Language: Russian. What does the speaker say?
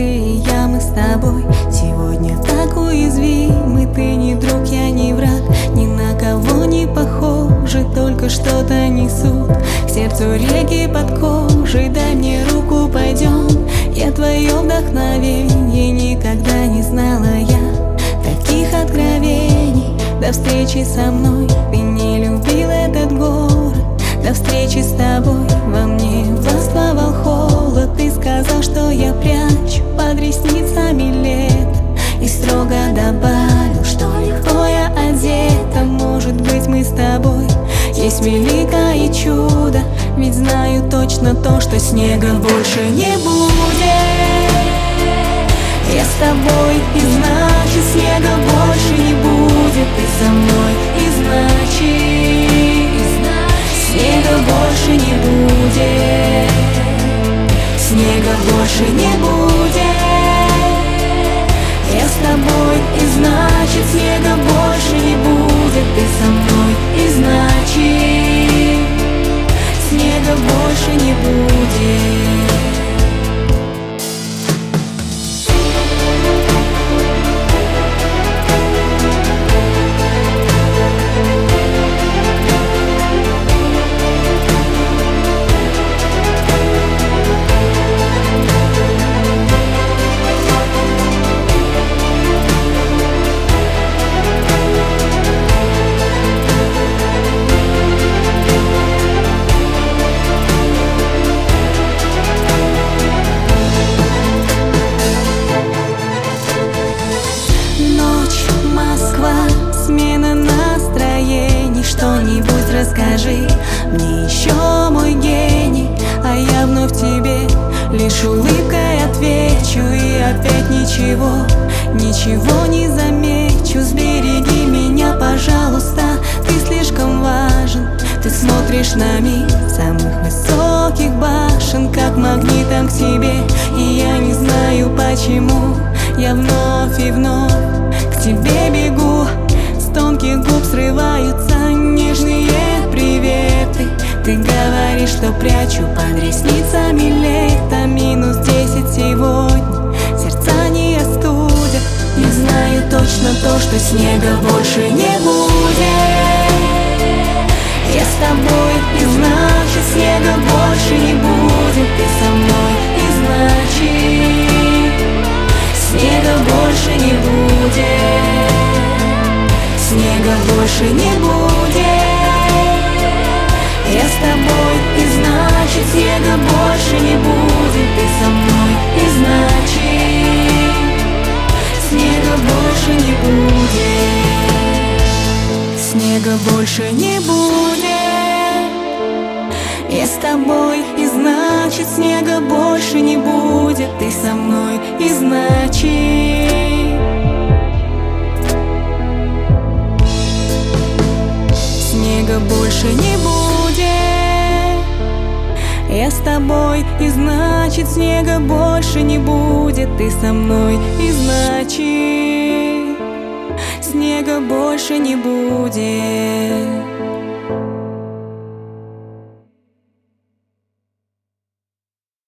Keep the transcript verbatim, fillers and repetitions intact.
и я, мы с тобой сегодня так уязвимы. Ты не друг, я не враг, ни на кого не похожи, только что-то несут к сердцу реки под кожей. Дай мне руку, пойдем, я твое вдохновение. Никогда не знала я таких откровений. До встречи со мной ты не любил этот город, до встречи с тобой во мне властвовал холод. Ты сказал, что я прячу под ресницами лет, и строго добавил, что легко я одета. Может быть, мы с тобой есть великое чудо, ведь знаю точно то, что снега больше не будет. Я с тобой, и значит снега больше не будет. Ты со мной, и значит снега больше не будет. Снега больше не будет. Я с тобой, и значит снега больше не будет. Ты со мной, и значит снега больше не будет. Смена настроений, что-нибудь расскажи мне еще, мой гений. А я вновь тебе лишь улыбкой отвечу, и опять ничего, ничего не замечу. Сбереги меня, пожалуйста, ты слишком важен. Ты смотришь на мир самых высоких башен, как магнитом к тебе, и я не знаю почему. Я вновь и вновь к тебе бегу. С тонких губ срываются нежные приветы. Ты говоришь, что прячу под ресницами лето. Минус десять сегодня, сердца не остудят. Я знаю точно то, что снега больше не будет. Я с тобой, и значит снега больше не будет. Ты со мной, и значит снега больше не будет. Снега больше не будет. Я с тобой, и значит снега больше не будет. Ты со мной, и значит снега больше не будет. Снега больше не будет. Я с тобой, и значит снега больше не будет. Ты со мной, и значит снега больше не будет. Я с тобой, и значит снега больше не будет. Ты со мной, и значит снега больше не будет.